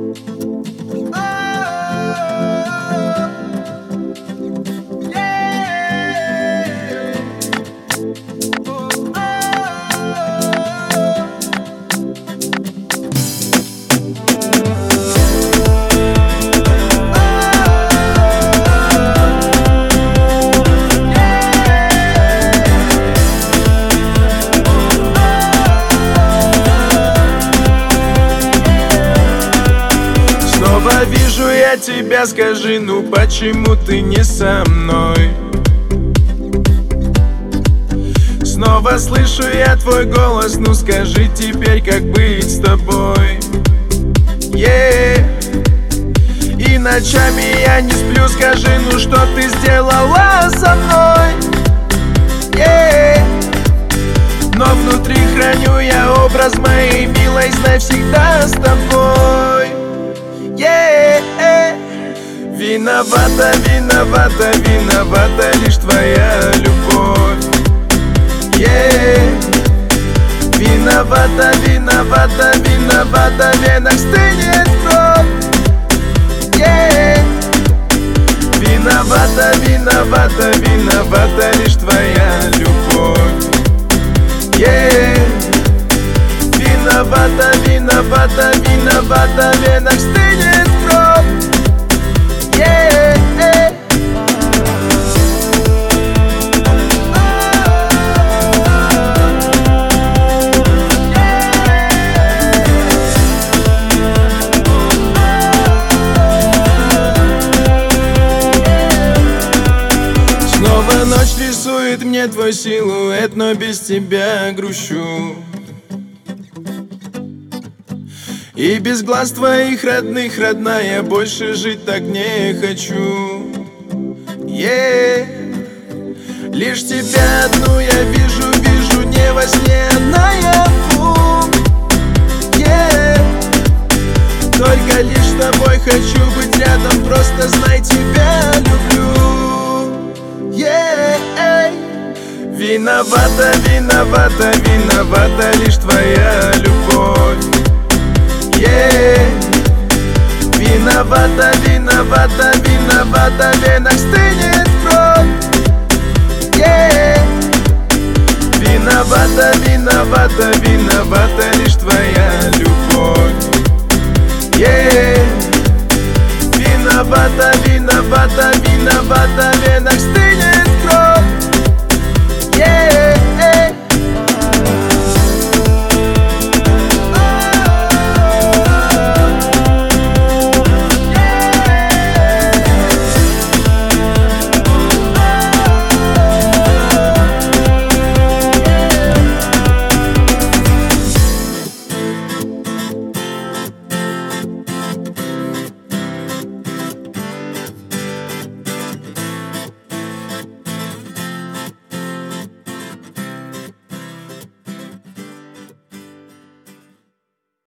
Снова вижу я тебя, скажи, ну почему ты не со мной? Снова слышу я твой голос, ну скажи теперь, как быть с тобой? И ночами я не сплю, скажи, ну что ты сделала со мной? Но внутри храню я образ моей милой, знай, всегда с тобой. Виновата, виновата, виновата лишь твоя любовь. Виновата, виновата, виновата, в венах стынет кровь. Виновата, виновата, виновата лишь твоя любовь. Виновата, виновата, виновата, в венах стынет кровь. Снова ночь рисует мне твой силуэт, но без тебя грущу. И без глаз твоих родных, родная, больше жить так не хочу. Лишь тебя одну я вижу, вижу не во сне, а наяву. Только лишь с тобой хочу быть рядом, просто знай, тебя люблю. Виновата, виновата, виновата лишь твоя